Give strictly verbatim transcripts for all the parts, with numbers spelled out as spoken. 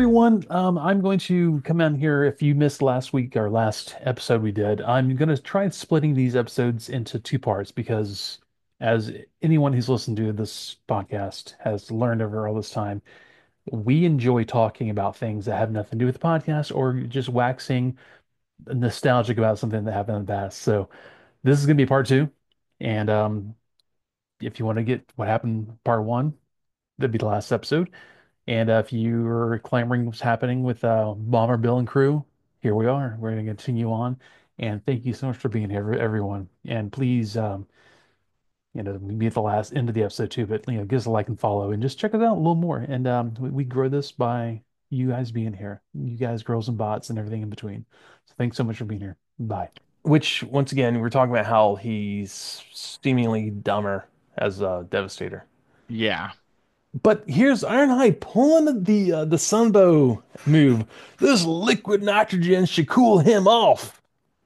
everyone. Um, I'm going to come in here. If you missed last week, our last episode we did, I'm going to try splitting these episodes into two parts because, as anyone who's listened to this podcast has learned over all this time, we enjoy talking about things that have nothing to do with the podcast or just waxing nostalgic about something that happened in the past. So this is going to be part two. And um, if you want to get what happened in part one, that'd be the last episode. And uh, if you were clamoring what's happening with uh, Bomber Bill and crew, here we are. We're going to continue on. And thank you so much for being here, everyone. And please, um, you know, we be at the last end of the episode too, but you know, give us a like and follow, and just check us out a little more. And um, we, we grow this by you guys being here, you guys, girls and bots, and everything in between. So thanks so much for being here. Bye. Which, once again, we're talking about how he's seemingly dumber as a Devastator. Yeah. But here's Ironhide pulling the uh, the Sunbow move. This liquid nitrogen should cool him off.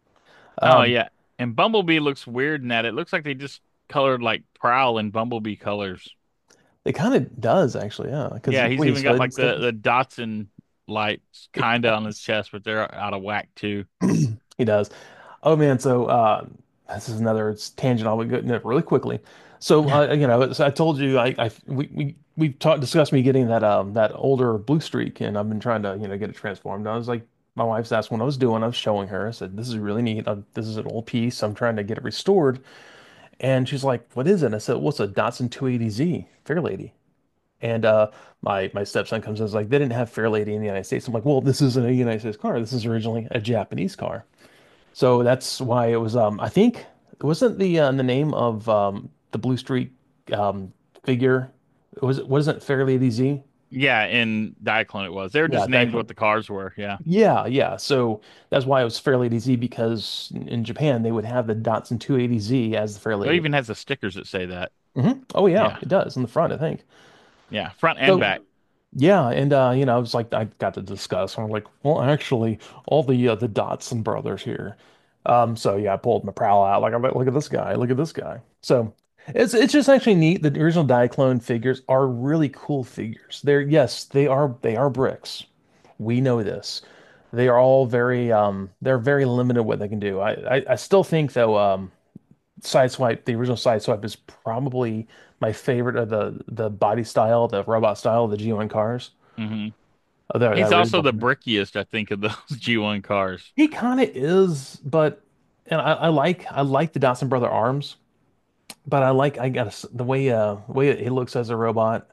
Oh Um, yeah. And Bumblebee looks weird in that. It looks like they just colored like Prowl in Bumblebee colors. it kind of does actually, yeah. Because Yeah, he's wait, his even got hood and like stuff. the the dots and lights It kinda on his does. chest, but they're out of whack too. He does. Oh man, so uh, this is another it's tangent. I'll go into it really quickly. So uh, you know, so I told you I, I we we we talked discussed me getting that um that older Blue Streak, and I've been trying to you know get it transformed. I was like, my wife's asked what I was doing. I was showing her. I said, this is really neat. Uh, this is an old piece. I'm trying to get it restored. And she's like, what is it? And I said, what's a Datsun two eighty Z Fairlady? And uh, my my stepson comes in and is like, they didn't have Fairlady in the United States. I'm like, well, this isn't a United States car. This is originally a Japanese car. So that's why it was. Um, I think it wasn't the uh, the name of um, the Blue Streak um, figure. It was wasn't Fairlady Z. Yeah, in Diaclone it was. They were Yeah, just named what Diaclone. the cars were. Yeah. Yeah, yeah. So that's why it was Fairlady Z because in Japan they would have the Datsun two eighty Z as the It Fairlady. even has the stickers that say that. hmm Oh yeah, Yeah. it does in the front, I think. Yeah. Front and So back. yeah, and uh, you know, I was like, I got to discuss. I'm like, well, actually, all the uh, the Dotson brothers here. Um, so yeah, I pulled my prowl out. Like, I'm like, look at this guy, look at this guy. So it's it's just actually neat. The original Diaclone figures are really cool figures. They're yes, they are they are bricks. We know this. They are all very um they're very limited what they can do. I I, I still think though um Sideswipe, the original Sideswipe is probably my favorite of the the body style, the robot style of the G one cars. Hmm. Oh, that, He's that also original. the brickiest, I think, of those G one cars. He kind of is, but and I, I like I like the Dawson brother arms, but I like I got the way uh the way he looks as a robot.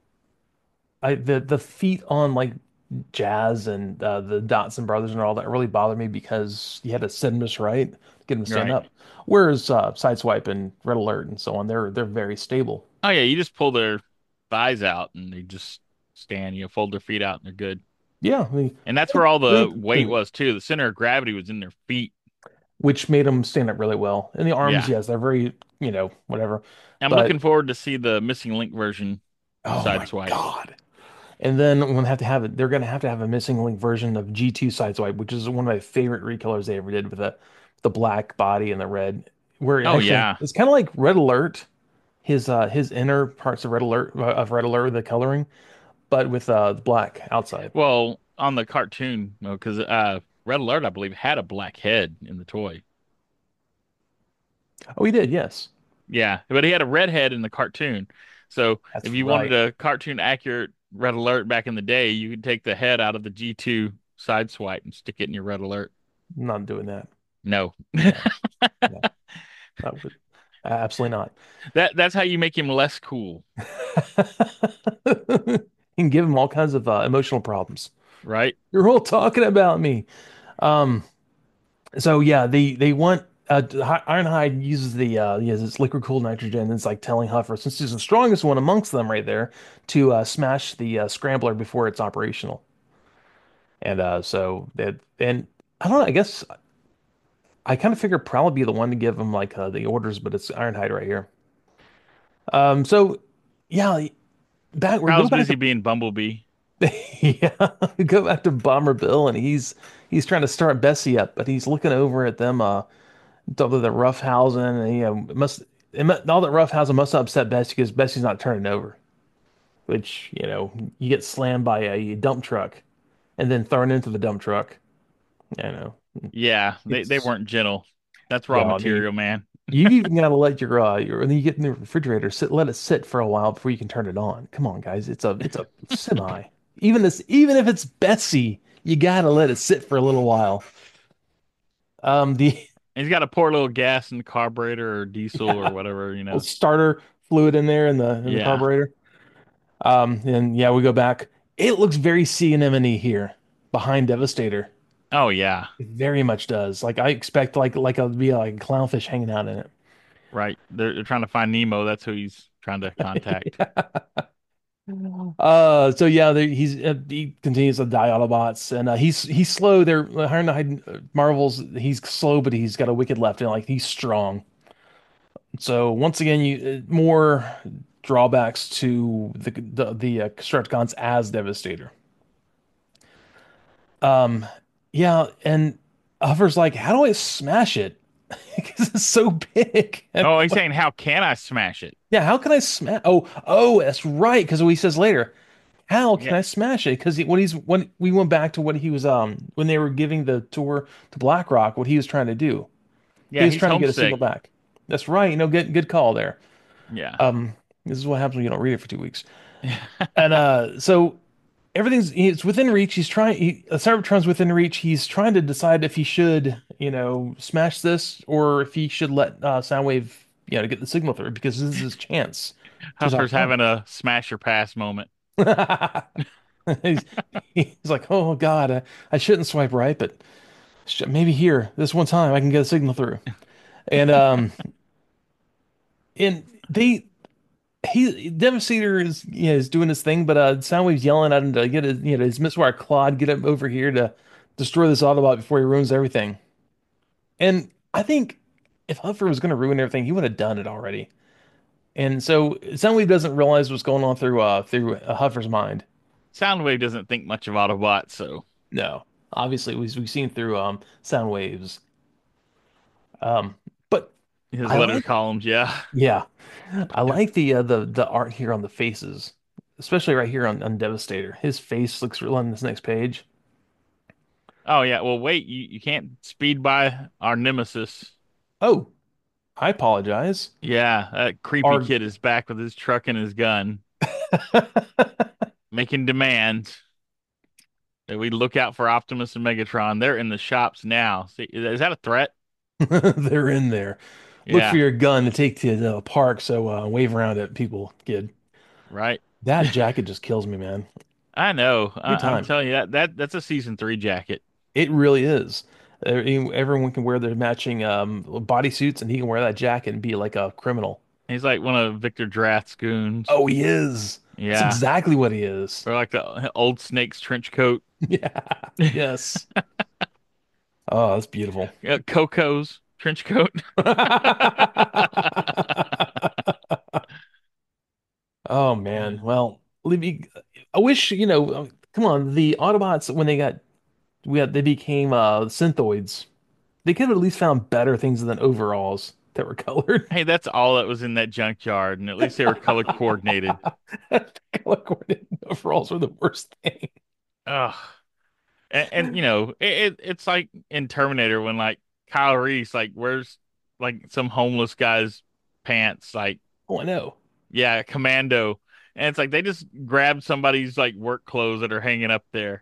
I the the feet on like Jazz and uh, the Dotson brothers and all that really bothered me because you had to set him just right, get him to stand Right. up. Whereas uh, Sideswipe and Red Alert and so on, they're they're very stable. Oh yeah, you just pull their thighs out and they just stand, you know, fold their feet out and they're good. Yeah, I mean, And that's where all really the weight cool. was too. The center of gravity was in their feet. Which made them stand up really well. And the arms, Yeah. yes, they're very, you know, whatever. I'm But looking forward to see the missing link version of oh my Sideswipe. God. And then when they have to have it, they're gonna have to have a missing link version of G two Sideswipe, which is one of my favorite recolors they ever did with the the black body and the red. Where it Oh actually yeah. it's kind of like Red Alert, his uh his inner parts of Red Alert uh, of Red Alert, the coloring, but with uh the black outside. Well, on the cartoon, because uh, Red Alert, I believe, had a black head in the toy. Oh, he did, yes. Yeah, but he had a red head in the cartoon. So if That's you wanted right. a cartoon accurate Red Alert back in the day, you could take the head out of the G two Sideswipe and stick it in your Red Alert. I'm not doing that. No. No, no, that would absolutely not. That that's how you make him less cool, And give him all kinds of uh, emotional problems. right? You're all talking about me. Um, so yeah, they they want uh Ironhide uses the uh he has this liquid cooled nitrogen and it's like telling Huffer, since he's the strongest one amongst them right there, to uh smash the uh, scrambler before it's operational. And uh so that and I don't know, I guess I kind of figured probably be the one to give him like uh, the orders, but it's Ironhide right here. Um so yeah, back we're going Prowl's back busy to being Bumblebee. yeah, we go back to Bomber Bill and he's he's trying to start Bessie up, but he's looking over at them uh all the roughhousing and you know it must it, mu- all that roughhousing must upset Bessie because Bessie's not turning over, which you know you get slammed by a dump truck. and then thrown into the dump truck. I know. Yeah, they they It's weren't gentle. That's raw well, I mean, material, man. you've even got to let your uh your when you get in the refrigerator, sit let it sit for a while before you can turn it on. Come on, guys. It's a it's a semi. Even this even if it's Bessie, you gotta let it sit for a little while. Um the He's got to pour a little gas in the carburetor or diesel or yeah, whatever, you little know. starter fluid in there in the in the Yeah. carburetor. Um and yeah, we go back. It looks very C and M here behind Devastator. Oh yeah. It very much does. Like I expect like like a be like a clownfish hanging out in Right. They're they're trying to find Nemo. That's who he's trying to contact. it. Uh, so yeah, there, he's uh, he continues to die Autobots, and uh, he's he's slow. They're Ironhide uh, Marvel's he's slow, but he's got a wicked left, and like he's strong. So once again, you uh, more drawbacks to the the the uh, Constructicons as Devastator. Um, yeah, and Huffer's like, how do I smash it? Because it's so big. And Oh, he's what, saying, how can I smash it? yeah, how can I smash? Oh, oh, that's right. Because he says later. How Yeah. can I smash it? Because when he's when we went back to what he was um when they were giving the tour to BlackRock, what he was trying to do, he Yeah, was he's trying to get a signal homesick. back. That's right. You know, good good call there. Yeah. Um, this is what happens when you don't read it for two weeks. And uh, so everything's it's within reach. He's trying. He, uh, Cybertron's within reach. He's trying to decide if he should, you know, smash this or if he should let uh, Soundwave, you know, get the signal through because this is his chance to Huffer's stop having a smash or pass moment. time. He's, he's like, oh God, I, I shouldn't swipe right, but sh maybe here, this one time, I can get a signal through. And um, and they, he Devastator is you know is doing his thing, but uh, Soundwave's yelling at him to get his you know his Mistwire Claude, get him over here to destroy this Autobot before he ruins everything. And I think if Huffer was going to ruin everything, he would have done it already. And so Soundwave doesn't realize what's going on through uh through uh, Huffer's mind. Soundwave doesn't think much of Autobots, so No, obviously we've, we've seen through um Soundwave's. Um, but his I letter like, columns, yeah. yeah, I like the uh, the the art here on the faces, especially right here on, on Devastator. His face looks real on this next page. Oh yeah. Well, wait, you, you can't speed by our nemesis. Oh, I apologize. Yeah, that creepy Our kid is back with his truck and his gun, making demands that we look out for Optimus and Megatron. They're in the shops now. See, is that a threat? they're in there. Look for Yeah, your gun to take to the park. So uh, wave around at people, kid. right. That jacket just kills me, man. I know. Every I, I'm time. telling you that that that's a season three jacket. It really is. Uh, Everyone can wear their matching um, bodysuits, and he can wear that jacket and be like a criminal. He's like one of Victor Drath's goons. Oh, he is. That's Yeah, exactly what he is. or like the old Snake's trench coat. Yeah. Yes. Oh, that's beautiful. Uh, Coco's trench coat. Oh man. Well, Libby, I wish, you know, uh, come on, the Autobots when they got we had they became uh synthoids. They could have at least found better things than overalls that were colored. Hey, that's all that was in that junkyard, and at least they were color coordinated. Color coordinated overalls were the worst thing. Ugh. And, and you know, it, it it's like in Terminator when like Kyle Reese like wears like some homeless guy's pants, like Oh, I know. yeah, commando. And it's like they just grabbed somebody's like work clothes that are hanging up there.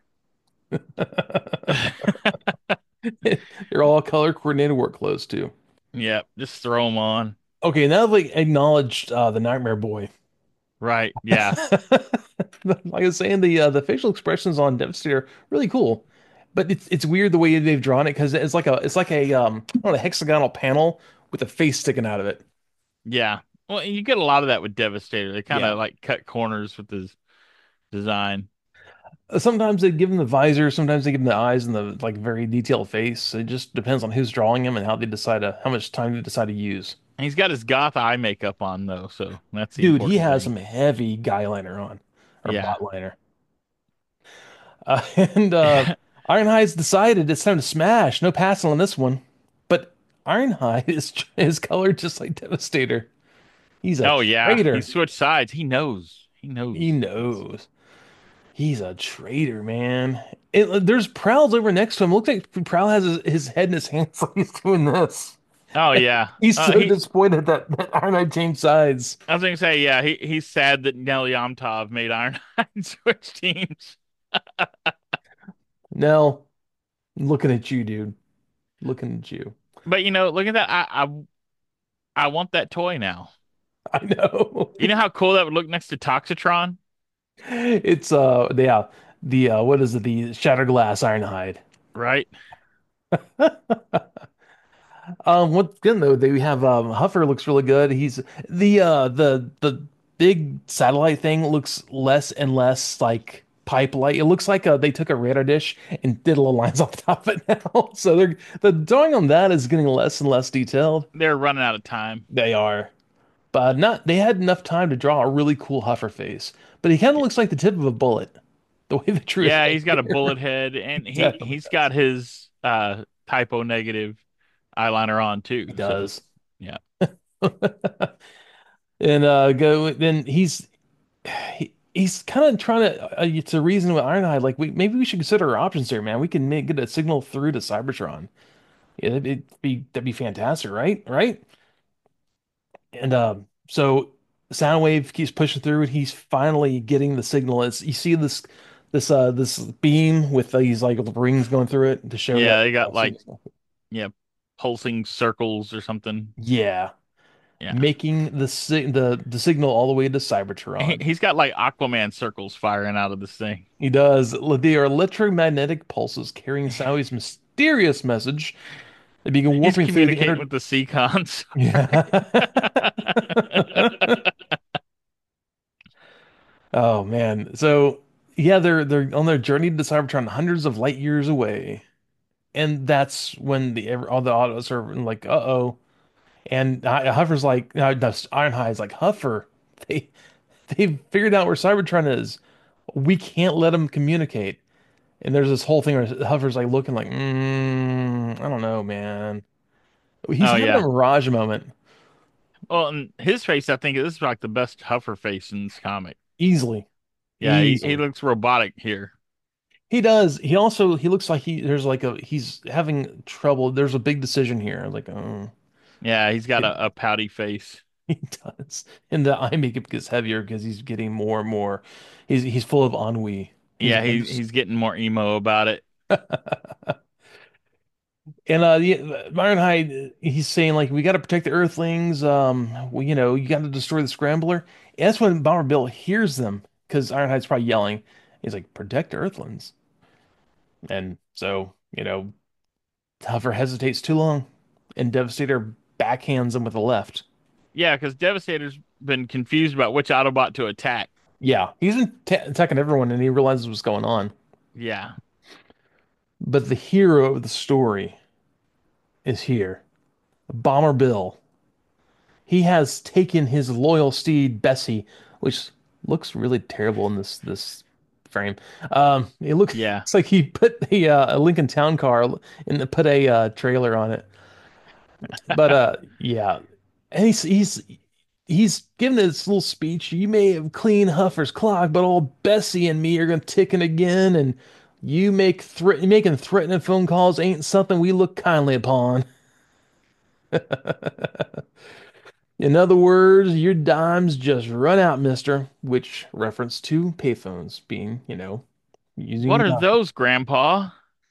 They're all color coordinated work clothes too. Yeah, just throw them on. Okay, now that we acknowledged uh, the Nightmare Boy. Right. Yeah. Like I was saying, the uh, the facial expressions on Devastator are really cool, but it's it's weird the way they've drawn it because it's like a it's like a um I don't know, a hexagonal panel with a face sticking out of it. Yeah. Well, you get a lot of that with Devastator. They kind Yeah. of like cut corners with his design. Uh, Sometimes they give him the visor, sometimes they give him the eyes and the like very detailed face. It just depends on who's drawing him and how they decide to how much time they decide to use. And he's got his goth eye makeup on though, so that's the Dude, he important has thing. some heavy guy liner on or Yeah. bot liner. Uh, and uh, Ironhide's decided it's time to smash. No passing on this one. But Ironhide is is colored just like Devastator. He's a Oh yeah, he traitor. switched sides. He knows. He He knows. knows. He's a traitor, man. It, there's Prowl's over next to him. Looks like Prowl has his, his head in his hands like he's doing this. Oh yeah. He's Uh, so he disappointed that, that Ironhide changed sides. I was gonna say, yeah, he he's sad that Nelly Amtov made Ironhide switch teams. Nell, looking at you, dude. Looking at you. But you know, look at that. I I I want that toy now. I know. You know how cool that would look next to Toxitron, It's uh yeah, the uh what is it? The Shattered Glass Ironhide. right? Um, what's good though, they have um Huffer looks really good. He's the uh the the big satellite thing looks less and less like pipe light. It looks like uh they took a radar dish and did little lines off the top of it now. So they're the drawing on that is getting less and less detailed. They're running out of time. They are. But not they had enough time to draw a really cool Huffer face. But he kind of Y- looks like the tip of a bullet, the way they drew his Yeah, head he's got a here. bullet head, and He he definitely he's does. got his uh typo negative eyeliner on He too. So does. yeah, And uh go then he's he, he's kind of trying to uh, it's a reason with Ironhide like we maybe we should consider our options here, man. We can make, get a signal through to Cybertron. Yeah, it'd, it'd be that'd be fantastic, right? Right? And um so Soundwave keeps pushing through and he's finally getting the signal. It's you see this this uh this beam with these like rings going through it to show that yeah, they got uh, like signal. yeah, pulsing circles or something. Yeah, Yeah, making the si the the signal all the way to he, Cybertron. he's got like Aquaman circles firing out of this thing. He does. They are electromagnetic pulses carrying Soundwave's mysterious message. They begin He's warping through the communicating inner. with the Seacons. Yeah. Oh man. So yeah, they're they're on their journey to Cybertron, hundreds of light years away, and that's when the ev- all the autos are like, uh-oh. And uh, Huffer's like, uh, no, Ironhide's like, Huffer, they they figured out where Cybertron is. We can't let them communicate. And there's this whole thing where Huffer's like looking like, mm, I don't know, man. He's Oh having a yeah. mirage moment Well, and his face, I think this is like the best Huffer face in this comic. easily, Yeah, he, he easily. looks robotic here. He does. He also he looks like he there's like a he's having trouble. There's a big decision here. Like, oh, Yeah, he's got it, a, a pouty face. he does. And the eye makeup gets heavier because he's getting more and more. He's he's full of ennui. He's Yeah, he he's he's getting more emo about it. and uh the Ironhide he's saying like we got to protect the Earthlings. Um, well, you know, you got to destroy the Scrambler. And that's when Bomber Bill hears them because Ironhide's probably yelling. He's like, protect Earthlings. And so, you know, Hover hesitates too long, and Devastator backhands him with a left. Yeah, because Devastator's been confused about which Autobot to attack. Yeah, he's in attacking everyone, and he realizes what's going on. Yeah. But the hero of the story is here, Bomber Bill. He has taken his loyal steed Bessie, which looks really terrible in this this frame. Um, it looks Yeah. it's like he put a, uh, a Lincoln Town Car and put a uh, trailer on it. But uh, yeah, and he's he's he's giving this little speech. You may have cleaned Huffer's clock, but old Bessie and me are gonna ticking again, and you make threat making threatening phone calls ain't something we look kindly upon. In other words, your dime's just run out, mister, which reference to payphones being, you know, using What your are dime. those, Grandpa?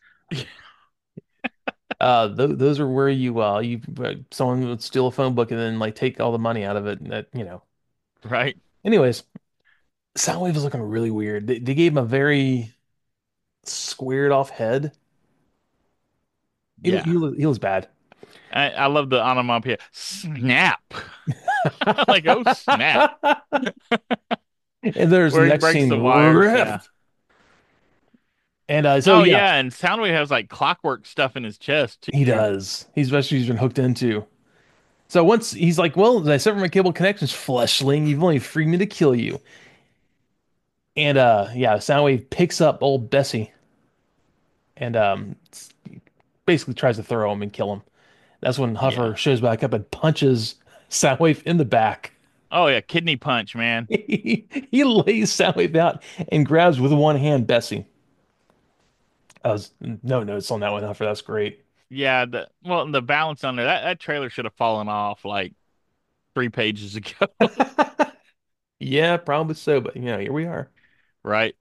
Uh, th those are where you uh you uh, someone would steal a phone book and then like take all the money out of it. And that you know. Right? Anyways, Soundwave is looking really weird. They, they gave him a very squared off head. He, Yeah. he, he looks bad. I, I love the onomatopoeia. Snap. Like, oh, snap. And there's the Where he next breaks scene, the wires. rip. Yeah. And uh, so Oh, yeah, yeah. And Soundwave has like clockwork stuff in his chest, he too. does. He's especially he's been hooked into. So once he's like, well, I severed my cable connections, fleshling. You've only freed me to kill you. And uh, yeah, Soundwave picks up old Bessie and um, basically tries to throw him and kill him. That's when Yeah. Huffer shows back up and punches Soundwave in the back. Oh yeah, kidney punch, man. He, he lays Soundwave out and grabs with one hand Bessie. I was no notes on that one, Huffer. That's great. Yeah, the well, the balance on there, that, that trailer should have fallen off like three pages ago, Yeah, probably so, but you know, here we are. right?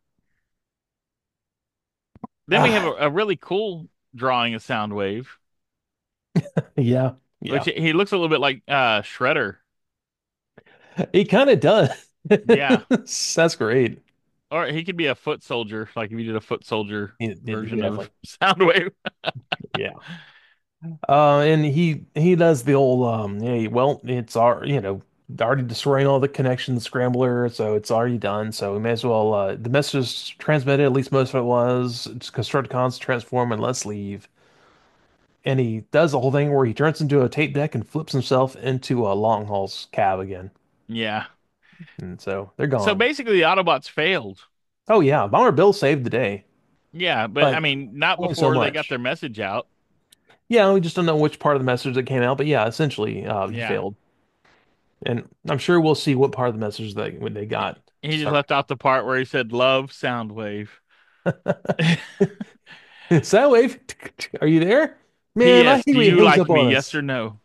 Then we have Ah, a, a really cool drawing of Soundwave, yeah, which yeah. he looks a little bit like uh Shredder. He kind of does. Yeah. That's great. Or he could be a foot soldier, like if you did a foot soldier He, he version of definitely, Soundwave. yeah. Uh, and he he does the old um, hey, well, it's our you know already destroying all the connections scrambler, so it's already done. So we may as well uh, the message is transmitted. At least most of it was. It's Constructicons transform and let's leave. And he does the whole thing where he turns into a tape deck and flips himself into a long haul's cab again. Yeah. And so they're So gone. basically, the Autobots failed. Oh yeah, Bomber Bill saved the day, Yeah, but I but mean, not only so before they got much. their message out. Yeah, we just don't know which part of the message that came out, but yeah, essentially, uh, he Yeah. failed. And I'm sure we'll see what part of the message they when they He got. he just So, left out the part where he said, "Love Soundwave." Soundwave, are you there? Man, I P S. hate Do when he you hangs like up me? on Yes us. or no?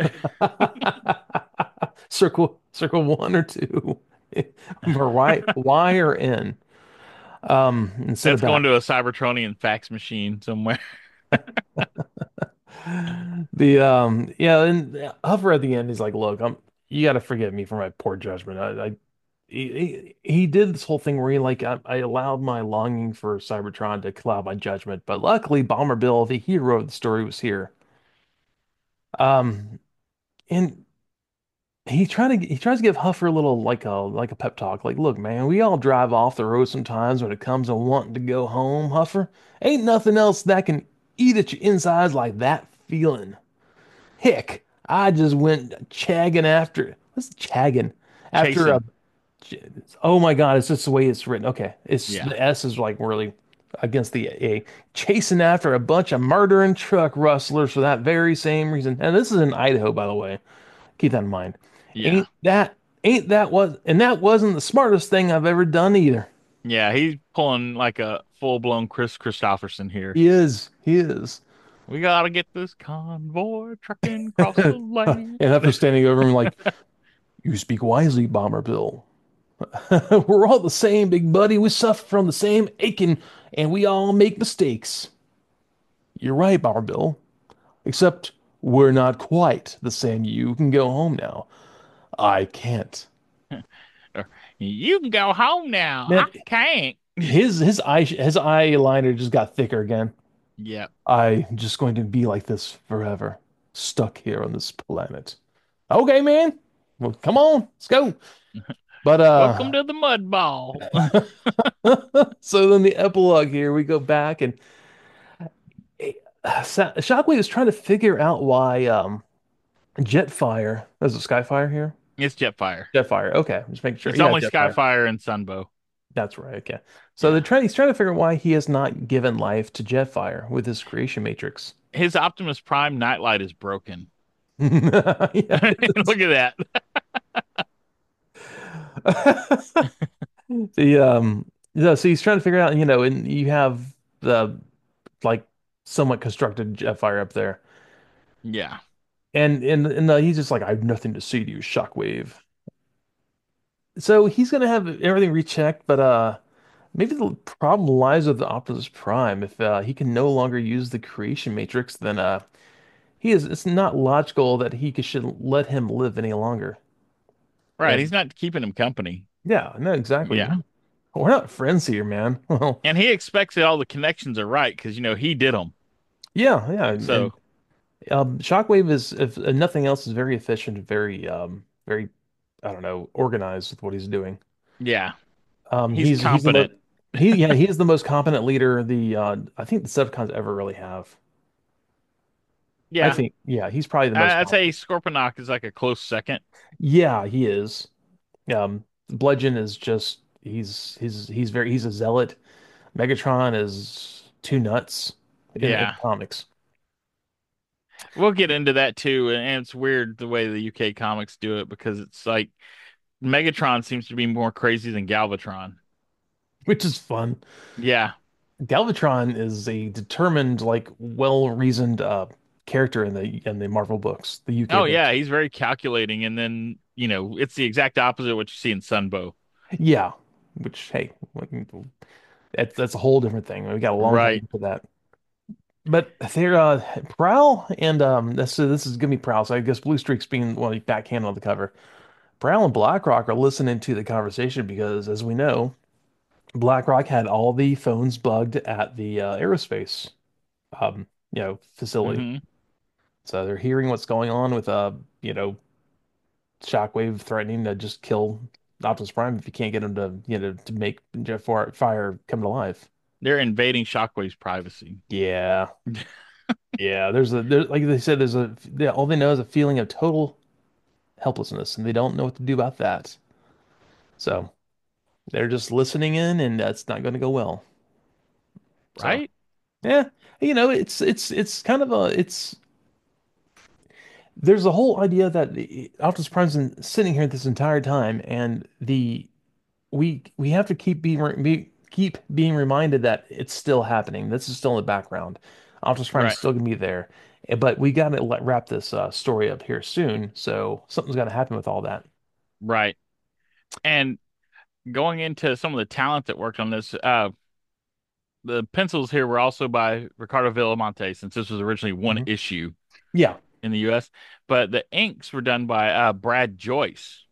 Circle, circle one or two, or Y, Y or N. Um, instead of That's going back. to a Cybertronian fax machine somewhere. The um, yeah, and Huffer at the end, he's like, "Look, I'm. You got to forgive me for my poor judgment. I, I he, he he did this whole thing where he like I, I allowed my longing for Cybertron to cloud my judgment, but luckily Bomber Bill, the hero of the story, was here. Um, and he tried to he tries to give Huffer a little like a like a pep talk. Like, look, man, we all drive off the road sometimes when it comes to wanting to go home, Huffer. Ain't nothing else that can eat at your insides like that feeling. Heck, I just went chagging after what's chagging after a Chasing. oh my God, it's just the way it's written. Okay, it's Yeah. the S is like really against the A. Chasing after a bunch of murdering truck rustlers for that very same reason. And this is in Idaho, by the way. Keep that in mind. Yeah. Ain't that ain't that was and that wasn't the smartest thing I've ever done either. Yeah. He's pulling like a full blown Chris Christopherson here. He is. He is. We gotta get this convoy trucking across the land. And after standing over him like, you speak wisely, Bomber Bill. We're all the same, big buddy. We suffer from the same aching, and we all make mistakes. You're right, Bomber Bill. Except we're not quite the same. You can go home now. I can't. Or, you can go home now. I Man, can't. his his eye his eyeliner just got thicker again. Yep. I'm just going to be like this forever, stuck here on this planet. Okay, man. Well, come on, let's go. But Welcome uh to the mud ball. so then the epilogue here, we go back and uh, Sa- Shockwave is trying to figure out why um Jetfire, there's a Skyfire here? It's Jetfire. Jetfire, okay, just making sure. It's Yeah, only Jetfire. Skyfire and Sunbow. That's right, okay. So they're Yeah. trying he's trying to figure out why he has not given life to Jetfire with his creation matrix. His Optimus Prime nightlight is broken. Yeah, it Look at that. is. The um yeah, so he's trying to figure out, you know, and you have the like somewhat constructed Jetfire up there. Yeah. And and and uh, he's just like, I have nothing to say to you, Shockwave. So he's gonna have everything rechecked, but uh maybe the problem lies with the Optimus Prime. If uh, he can no longer use the creation matrix, then uh he is it's not logical that he could, should let him live any longer. Right. He's And not keeping him company. yeah, no, exactly. Yeah. We're not friends here, man. Well, And he expects that all the connections are right because, you know, he did them. yeah, yeah, and So, Um, Shockwave is, if uh, nothing else, is very efficient, very, um, very, I don't know, organized with what he's doing. yeah, Um, he's he's he's the most competent. he yeah he is the most competent leader the uh I think the Decepticons ever really have. I Yeah. think yeah he's probably the most I- I'd say competent. Scorponok is like a close second. Yeah, he is. Um, Bludgeon is just he's he's he's very he's a zealot. Megatron is too nuts in, in the Yeah. comics. We'll get into that too. And it's weird the way the U K comics do it because it's like Megatron seems to be more crazy than Galvatron. which is fun. Yeah. Galvatron is a determined, like, well-reasoned uh, character in the in the Marvel books, the U K Oh yeah, books. he's very calculating, and then you know it's the exact opposite of what you see in Sunbow. Yeah, which hey, that's that's a whole different thing. We got a long time Right. for that. But they're uh, Prowl and um, this this is gonna be Prowl. So I guess Blue Streak's being well, like backhand on the cover. Prowl and BlackRock are listening to the conversation because, as we know, BlackRock had all the phones bugged at the uh, aerospace um, you know, facility. hmm So they're hearing what's going on with uh, you know, Shockwave threatening to just kill Optimus Prime if you can't get him to, you know, to make Jeff Fire Fire come to life. They're invading Shockwave's privacy. Yeah. Yeah, there's a there, like they said, there's a yeah, all they know is a feeling of total helplessness, and they don't know what to do about that. So they're just listening in, and that's not going to go well. So Right? yeah, you know, it's it's it's kind of a it's there's a whole idea that the Optimus Prime's been sitting here this entire time, and the we we have to keep being re- be, keep being reminded that it's still happening. This is still in the background. Optimus Prime's Right. still gonna be there, Eh, but we got to let wrap this uh, story up here soon. So something's got to happen with all that. Right. And going into some of the talent that worked on this, uh, the pencils here were also by Ricardo Villamonte, since this was originally one Mhm. issue Yeah. in the U S. But the inks were done by uh, Brad Joyce.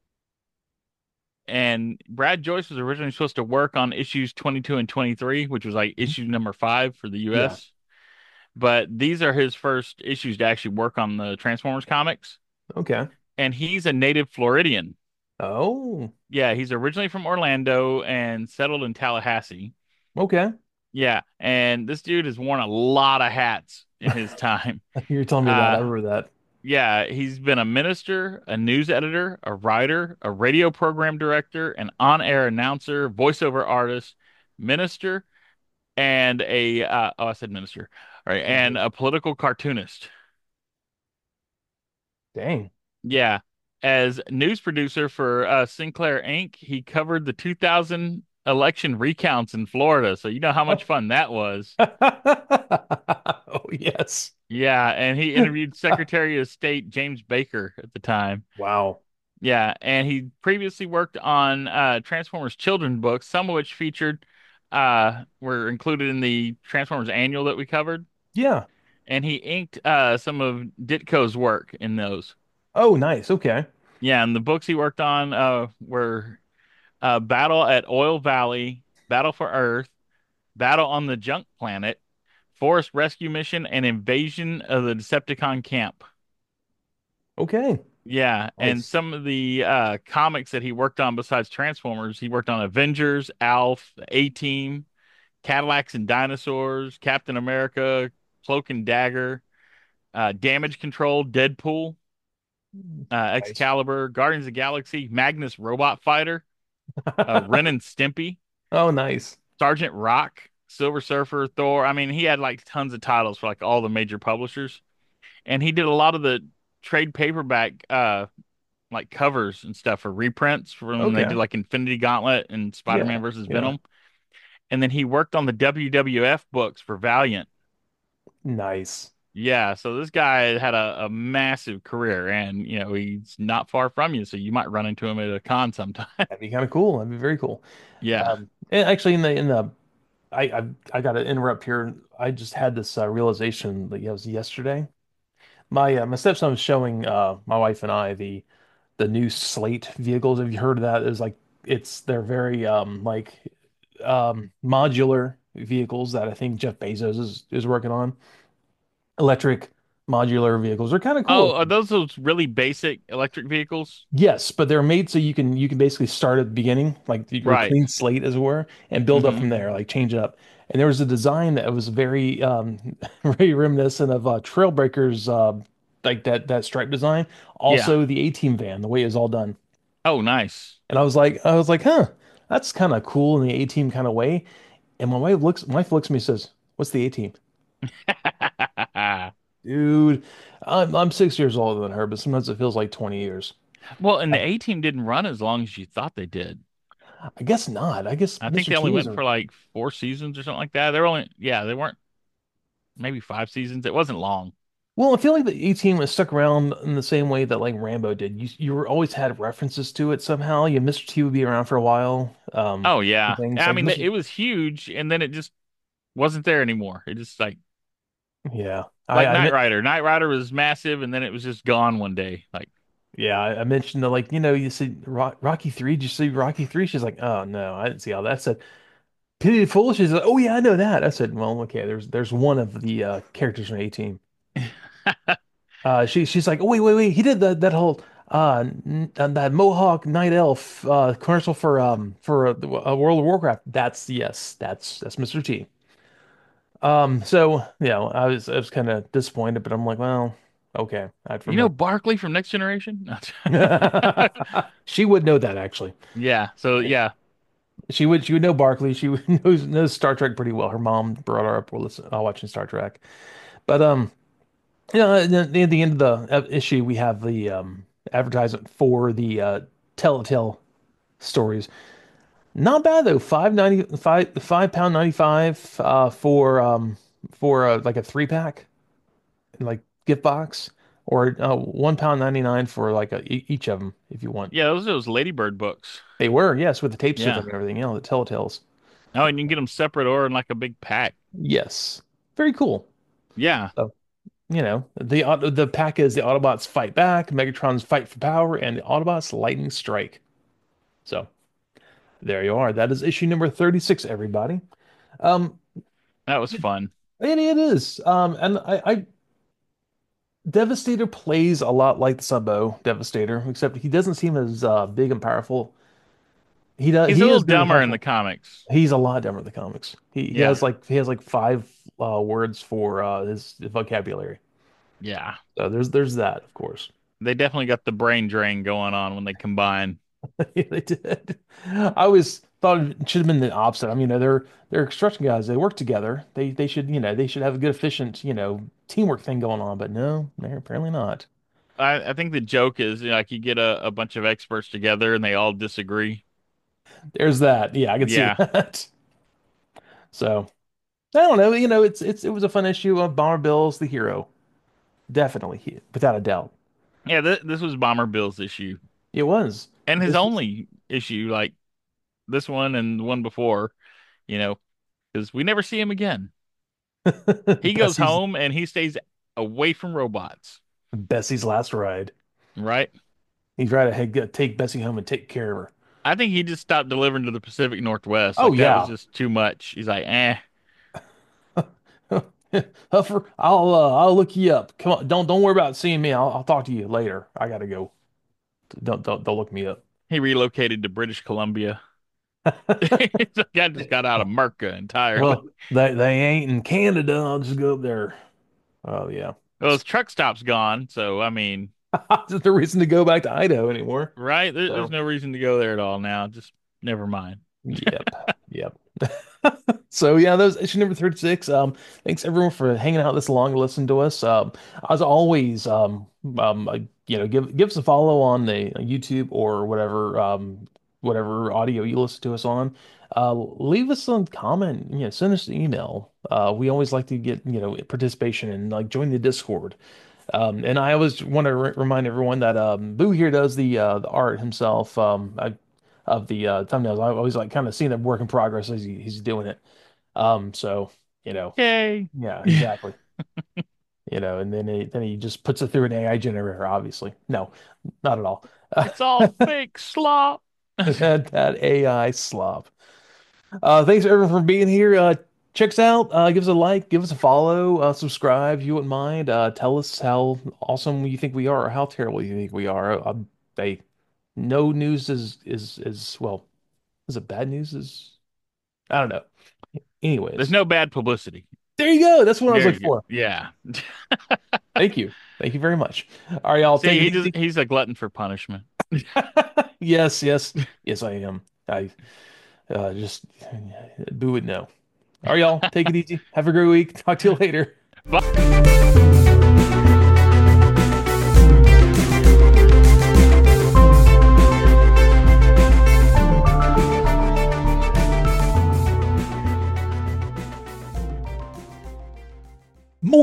And Brad Joyce was originally supposed to work on issues twenty-two and twenty-three, which was like Mhm. issue number five for the Yeah. U S. But these are his first issues to actually work on the Transformers comics. Okay. And he's a native Floridian. Oh. Yeah, he's originally from Orlando and settled in Tallahassee. Okay. Yeah, and this dude has worn a lot of hats in his time. You're telling me that. I Uh, remember that. yeah, he's been a minister, a news editor, a writer, a radio program director, an on-air announcer, voiceover artist, minister, and a uh, oh, I said minister. All right, and Mhm. a political cartoonist. Dang. Yeah. As news producer for uh, Sinclair Inc, he covered the two thousand election recounts in Florida. So you know how much Oh. fun that was. Oh yes. Yeah, and he interviewed Secretary of State James Baker at the time. Wow. Yeah, and he previously worked on uh, Transformers children books, some of which featured uh, were included in the Transformers annual that we covered. Yeah. And he inked uh, some of Ditko's work in those. Oh, nice. Okay. Yeah, and the books he worked on uh, were uh, Battle at Oil Valley, Battle for Earth, Battle on the Junk Planet, Forest Rescue Mission, and Invasion of the Decepticon Camp. Okay. Yeah, and Nice. some of the uh, comics that he worked on besides Transformers, he worked on Avengers, Alf, A-Team, Cadillacs and Dinosaurs, Captain America, Cloak and Dagger, uh, Damage Control, Deadpool, uh, Nice. Excalibur, Guardians of the Galaxy, Magnus Robot Fighter, uh, Ren and Stimpy, Oh, nice. Sergeant Rock, Silver Surfer, Thor. I mean, he had like tons of titles for like all the major publishers, and he did a lot of the trade paperback uh like covers and stuff for reprints for when they did Okay. like Infinity Gauntlet and Yeah. Spider-Man versus Yeah. Venom. And then he worked on the W W F books for Valiant. Nice. Yeah, so this guy had a, a massive career, and you know he's not far from you, so you might run into him at a con sometime. That'd be kind of cool. That'd be very cool. Yeah. Um, and actually, in the in the I I, I got to interrupt here. I just had this uh, realization that it was yesterday. My uh, my stepson was showing uh my wife and I the the new Slate vehicles. Have you heard of that? It's like it's they're very um like um modular vehicles that I think Jeff Bezos is is working on. Electric modular vehicles are kind of Oh, cool. are those those really basic electric vehicles? Yes, but they're made so you can you can basically start at the beginning, like your Right. clean slate, as it were, and build up hmm from there, like change it up. And there was a design that was very um very reminiscent of uh Trailbreakers uh like that that stripe design. Yeah. Also the A-Team van, the way it was all done. Oh, nice. And I was like I was like, huh, that's kind of cool in the A-Team kind of way. And my wife looks my wife looks at me and says, "What's the A-Team?" Dude, I'm I'm six years older than her, but sometimes it feels like twenty years. Well, and the Uh, A team didn't run as long as you thought they did. I guess not. I guess I think mister they only T was went a for like four seasons or something like that. They were only, yeah, they weren't maybe five seasons. It wasn't long. well, I feel like the A Team was stuck around in the same way that like Rambo did. You you were always had references to it somehow. Yeah, mister T would be around for a while. Um, Oh and yeah, things I like mean mister it was huge, and then it just wasn't there anymore. It just like Yeah, I like I Knight meant Rider. Knight Rider was massive, and then it was just gone one day. Like, yeah I, I mentioned the like you know you see Rock, Rocky three. Did you see Rocky three? She's like, oh no, I didn't see all that. I said Pity the Fool. She's like, oh yeah, I know that. I said, well, okay, there's there's one of the uh, characters from A Team. Uh, she she's like, oh, wait, wait, wait. He did that that whole uh n- uh, that Mohawk Night Elf uh commercial for um for uh, uh, World of Warcraft. That's yes, that's that's mister T. Um, so you know, I was I was kind of disappointed, but I'm like, well, okay, I'd you know, remember. Barkley from Next Generation. She would know that actually. Yeah. So yeah, She would she would know Barkley. She would knows knows Star Trek pretty well. Her mom brought her up with listen, uh, watching Star Trek. But um, you know, at the, at the end of the uh, issue, we have the um advertisement for the uh Telltale stories. Not bad though. Five ninety five five pound ninety five uh for um for uh, like a three pack like gift box or uh, one pound ninety nine for like a, e- each of them if you want. yeah, those are those Ladybird books. They were yes with the tapes with them Yeah. and everything. You know the Telltales. Oh, and you can get them separate or in like a big pack. Yes, very cool. Yeah. So you know the Aut- the pack is the Autobots fight back, Megatron's fight for power, and the Autobots lightning strike. So there you are. That is issue number thirty-six, everybody. Um, That was fun. and it is. Um, and I, I Devastator plays a lot like the Sub-Zero Devastator, except he doesn't seem as uh, big and powerful. He does. He's a He little is big and dumber in the powerful. comics. He's a lot dumber in the comics. He, he Yeah. has like he has like five uh, words for uh, his vocabulary. Yeah. So there's there's that, of course. They definitely got the brain drain going on when they combine. Yeah, they did. I always thought it should have been the opposite. I mean, you know, they're they're construction guys. They work together. They they should you know they should have a good efficient you know teamwork thing going on. But no, they're apparently not. I, I think the joke is, you know, like you get a, a bunch of experts together and they all disagree. There's that. Yeah, I can see Yeah. that. So. I don't know. You know, it's it's it was a fun issue of Bomber Bill's the hero. Definitely, he, without a doubt. Yeah, th this was Bomber Bill's issue. It was. And his This was only issue, like this one and the one before, you know, because we never see him again. He goes Bessie's home and he stays away from robots, Bessie's last ride. right? He's right ahead, take Bessie home and take care of I think he just stopped delivering to the Pacific Northwest. her. Oh Like that was yeah. just too much. He's like, eh. Huffer, I'll uh, I'll look you up. Come on, don't don't worry about seeing me. I'll I'll talk to you later. I gotta go. Don't don't don't look me up. He relocated to British Columbia. He's like, I just got out of Merca entirely. Well, they they ain't in Canada. I'll just go up there. Oh yeah. Well, his truck stop's gone, so I mean, There's no reason to go back to Idaho anymore. right? There, there's So no reason to go there at all now. Just never mind. yep. Yep. So yeah, that was issue number thirty-six. Um, thanks everyone for hanging out this long to listen to us. Um, as always, um, um, uh, you know, give give us a follow on the uh, YouTube or whatever, um, whatever audio you listen to us on. Uh, leave us a comment. You know, send us an email. Uh, we always like to get you know participation and like join the Discord. Um, and I always want to re remind everyone that um, Boo here does the uh, the art himself. Um, I, of the uh, thumbnails. I always like kind of seeing a work in progress as he, he's doing it. Um, so you know, Yay. yeah, exactly. You know, and then he, then he just puts it through an A I generator, obviously. No, not at all. It's all fake slop. that, that A I slop. Uh, thanks everyone for being here. Uh, check us out. Uh, give us a like, give us a follow, uh, subscribe if you wouldn't mind. Uh, tell us how awesome you think we are or how terrible you think we are. Uh, hey, no news is is is well, is it bad news? Is I don't know. There's Anyways, no bad publicity. there you go. That's what I was There looking you go. for. Yeah. Thank you. Thank you very much. All right, y'all. See, Take it he just easy. he's a glutton for punishment. Yes, yes, yes, I am. I uh, just boo it no. All right, y'all. Take it easy. Have a great week. Talk to you later.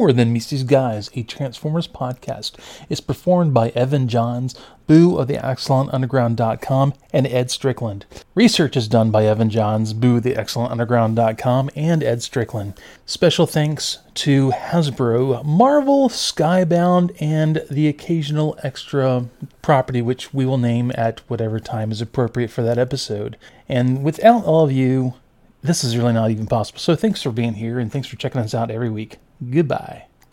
More Than Meets These Guys, a Transformers podcast, is performed by Evan Johns, Boo of the Excellent Underground dot com, and Ed Strickland. Research is done by Evan Johns, Boo of the Excellent Underground dot com, and Ed Strickland. Special thanks to Hasbro, Marvel, Skybound, and the occasional extra property which we will name at whatever time is appropriate for that episode. And without all of you, this is really not even possible. So thanks for being here, and thanks for checking us out every week. Goodbye.